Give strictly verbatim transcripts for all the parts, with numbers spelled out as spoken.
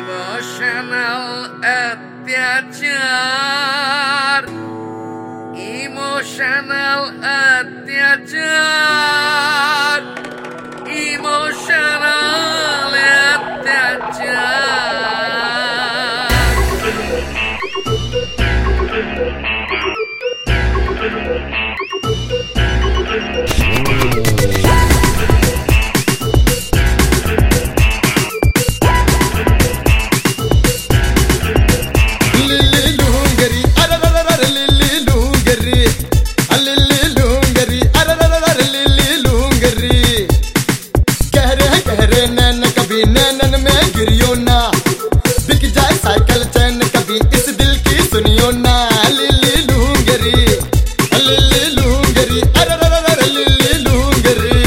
Emotional अत्याचार, emotional अत्याचार, emotional अत्याचार। नैनन में गिरियो ना, बिक जाए साइकिल चैन कभी इस दिल की सुनियो ना। लिली लूंगरी लिली लूंगरी अरे अरे लिली लूंगरी।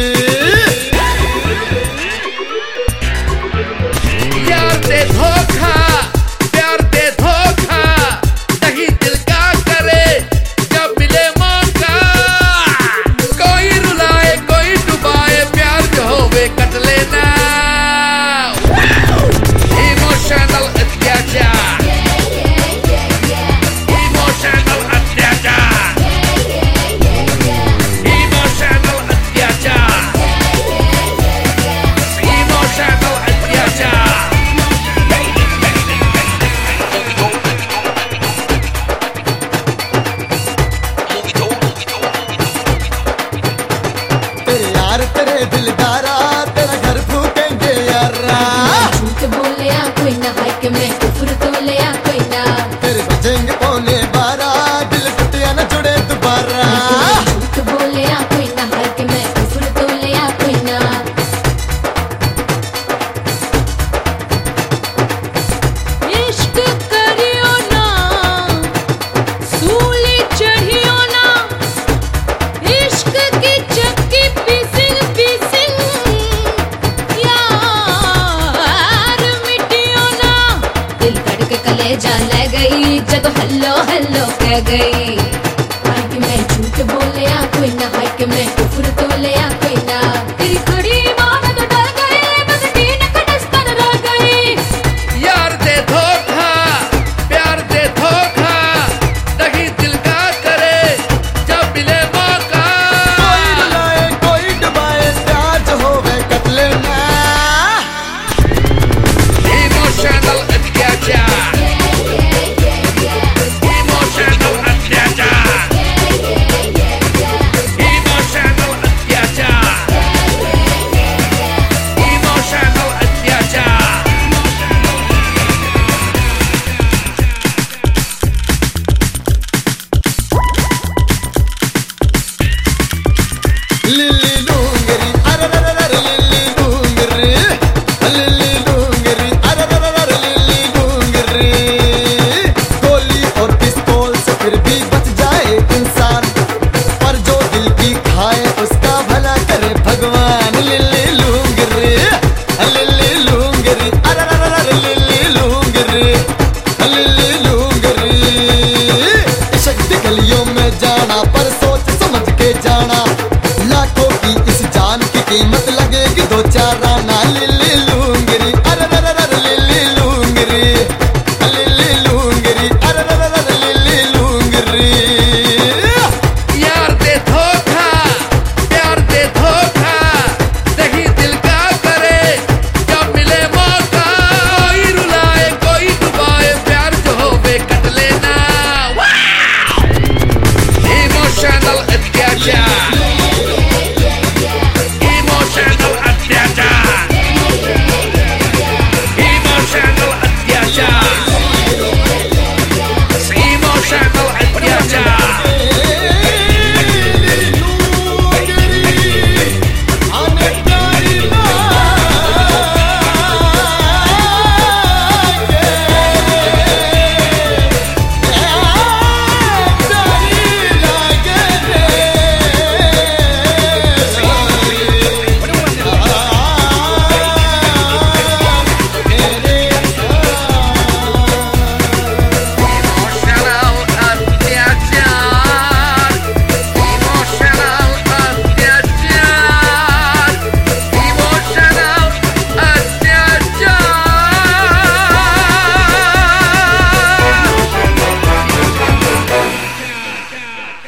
यार दे धोखा, प्यार दे धोखा, नहीं दिल का करे जब मिले मौका। कोई रुलाए कोई डुबाए, प्यार जो होवे कट लेना। Emotional अत्याचार, emotional अत्याचार, emotional अत्याचार, emotional अत्याचार। तेरे यार तेरे दिलदारा, तेरा घर फूकेंगे यारा। झूठ बोले या कोई ना, हाइक में कुफर तोले या कोई ना। तेरे बजेंगे पौने बारह, दिल टूटिया न जुड़े दोबारा। झूठ बोले या कोई ना, हाइक में कुफर तोले या कोई ना। इश्क करियो ना, सूली चढ़ियो ना। इश्क की चक्की पीसिंग पीसिंग यार मिटियो ना। दिल धड़क कलेजा ले गई जब हल्लो हल्लो कह गई। हाइक में झूठ बोले या कोई ना, हाइक में कुफर तोले या कोई ना। तेरी खड़ी मान तो डर गई, बस तीन कटस्तर रह गई। यार दे धोखा, प्यार दे धोखा, नहीं दिल का करे जब मिले मौका। कोई रुलाए कोई डुबाए, प्यार जो होवे कट लेना। Emotional अत्याचार, emotional अत्याचार।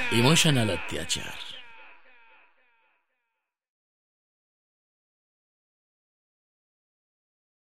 इमोशनल अत्याचार।